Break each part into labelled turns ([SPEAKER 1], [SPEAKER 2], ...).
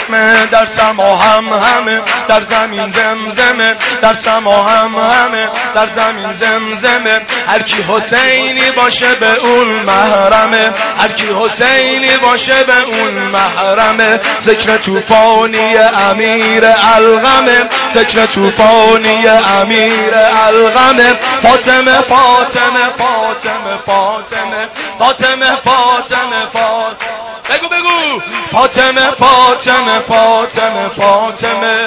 [SPEAKER 1] زمزمه در سما همه در زمین زمزمه در سما همه در زمین زمزمه هر کی حسینی باشه به اون محرمه هر کی حسینی باشه به اون محرمه ذکر طوفانی امیر الغمه ذکر طوفانی امیر الغمه فاطمه فاطمه فاطمه فاطمه فاطمه فاطمه فاطمه بگو بگو فاطمه فاطمه فاطمه فاطمه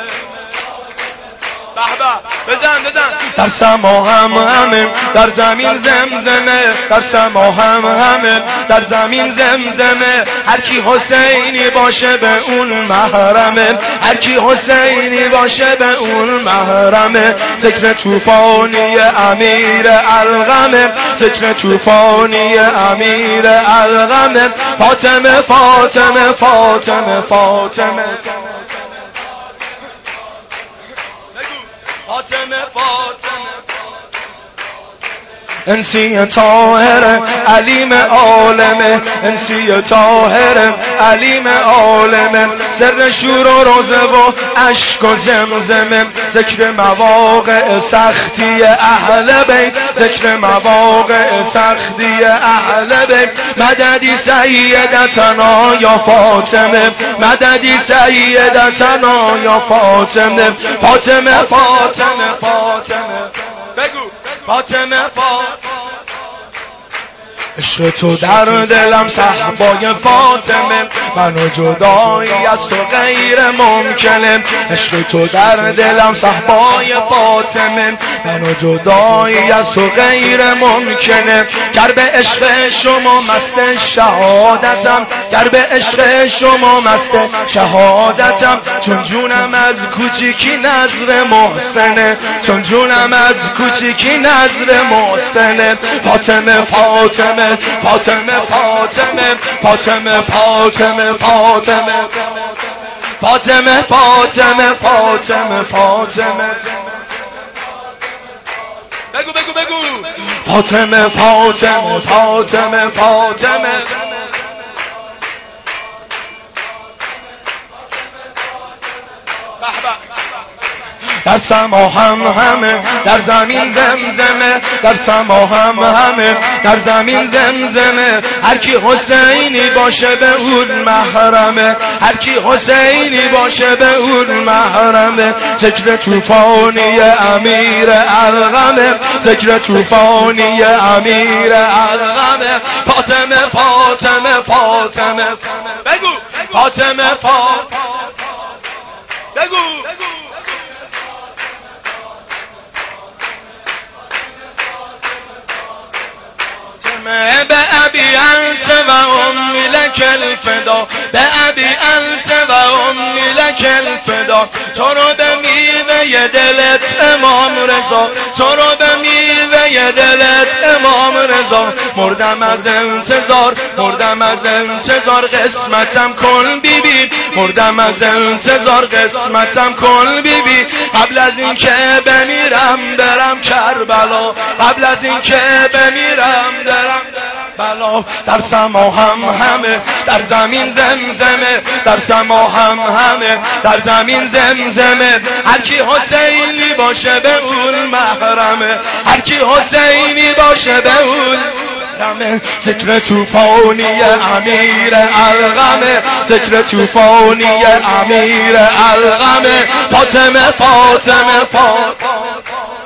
[SPEAKER 1] بزن در سما همه در زمین زمزمه در سما همه در زمین زمزمه هر کی حسینی باشه به اون محرمه هر کی حسینی باشه به اون محرمه ذکر طوفانی امیر الغمه ذکر طوفانی امیر الغمه فاطمه فاطمه فاطمه فاطمه فاطمه فاطمه انسی طاهر علیم عالمه انسی طاهر علیم عالمه سر شور و روزه و عشق و زمزمه ذکر مواقع سختی اهل بیت ذکر مواقع سختی اهل بیت مددی سیدتنا یا فاطمه مددی سیدتنا یا فاطمه فاطمه فاطمه فاطمه بگو فاطمه عشق تو در دلم صحبای فاطمه منو جدایی از تو غیر ممکنه عشق تو در دلم صحبای فاطمه منو جدایی از تو غیر ممکنه گر به عشق شما مست شهادتم گر به عشق شما مست شهادتم چون جونم از کوچیکی نظر محسنه چون جونم از کوچیکی نظر محسنه فاطمه فاطمه فاطمه فاطمه فاطمه فاطمه فاطمه فاطمه فاطمه فاطمه فاطمه بگو بگو بگو فاطمه فاطمه فاطمه فاطمه در سما همه در زمین زمزمه در سما همه در زمین زمزمه هر کی حسینی باشه به اون محرمه هر کی حسینی باشه به اون محرمه ذکر طوفانی امیر الغمه ذکر طوفانی امیر الغمه فاطمه فاطمه فاطمه بگو فاطمه فاطمه بگو بأبي أنت وأمي لك الفدا بأبي أنت وأمي لك الفدا تو رو به میوه دلت امام رضا تو رو به میوه دلت امام رضا مردم از انتظار مردم از انتظار قسمتم کن بیبی مردم از انتظار قسمتم کن بیبی قبل از این که بمیرم برم کربلا قبل از این که بمیرم برم بلا در سما همه در زمین زمزمه در سما همه در زمین زمزمه هر کی حسینی باشه به اون محرمه هر کی حسینی باشه به اون ذکر طوفانی امیر الغمه ذکر طوفانی امیر الغمه فاطمه فاطمه فاطمه